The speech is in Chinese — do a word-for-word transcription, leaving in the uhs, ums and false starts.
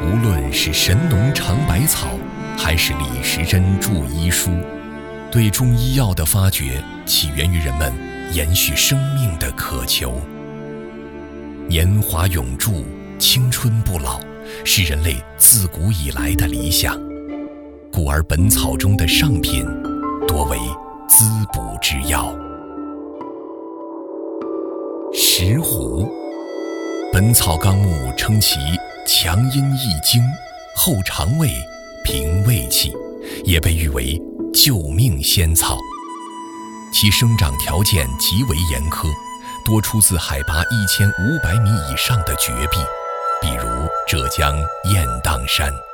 无论是神农尝百草，还是李时珍著医书，对中医药的发掘起源于人们延续生命的渴求。年华永驻，青春不老，是人类自古以来的理想，故而本草中的上品多为滋补之药。石斛，本草纲目称其强阴益精，厚肠胃，平胃气，也被誉为救命仙草。其生长条件极为严苛，多出自海拔一千五百米以上的绝壁，比如浙江雁荡山。